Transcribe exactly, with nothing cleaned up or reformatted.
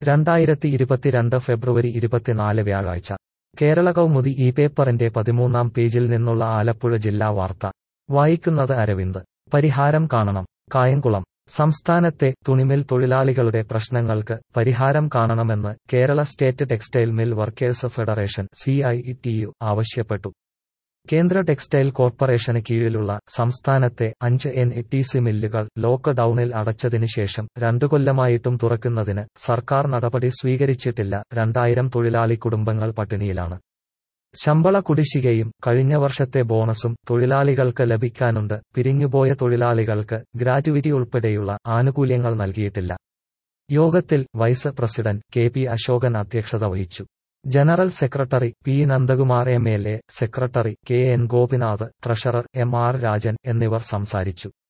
രണ്ടായിരത്തി ഇരുപത്തിരണ്ട് ഫെബ്രുവരി ഇരുപത്തിനാല് വ്യാഴാഴ്ച കേരള കൗമുദി ഈ പേപ്പറിന്റെ പതിമൂന്നാം പേജിൽ നിന്നുള്ള ആലപ്പുഴ ജില്ലാ വാർത്ത വായിക്കുന്നത് അരവിന്ദ്. പരിഹാരം കാണണം. കായംകുളം. സംസ്ഥാനത്തെ തുണിമിൽ തൊഴിലാളികളുടെ പ്രശ്നങ്ങൾക്ക് പരിഹാരം കാണണമെന്ന് Kerala state textile mill workers federation C I T U ആവശ്യപ്പെട്ടു. കേന്ദ്ര ടെക്സ്റ്റൈൽ കോർപ്പറേഷന് കീഴിലുള്ള സംസ്ഥാനത്തെ അഞ്ച് എൻ ഇ ടി സി മില്ലുകൾ ലോക്ക് ഡൌണിൽ അടച്ചതിന് ശേഷം രണ്ടു കൊല്ലമായിട്ടും തുറക്കുന്നതിന് സർക്കാർ നടപടി സ്വീകരിച്ചിട്ടില്ല. രണ്ടായിരം തൊഴിലാളി കുടുംബങ്ങൾ പട്ടിണിയിലാണ്. ശമ്പള കുടിശ്ശികയും കഴിഞ്ഞ വർഷത്തെ ബോണസും തൊഴിലാളികൾക്ക് ലഭിക്കാനുണ്ട്. പിരിഞ്ഞുപോയ തൊഴിലാളികൾക്ക് ഗ്രാറ്റുവിറ്റി ഉൾപ്പെടെയുള്ള ആനുകൂല്യങ്ങൾ നൽകിയിട്ടില്ല. യോഗത്തിൽ vice president K P Ashokan അധ്യക്ഷത വഹിച്ചു. General secretary P Nandakumar, M L A secretary K N Gopinath, treasurer M R Rajan എന്നിവർ സംസാരിച്ചു.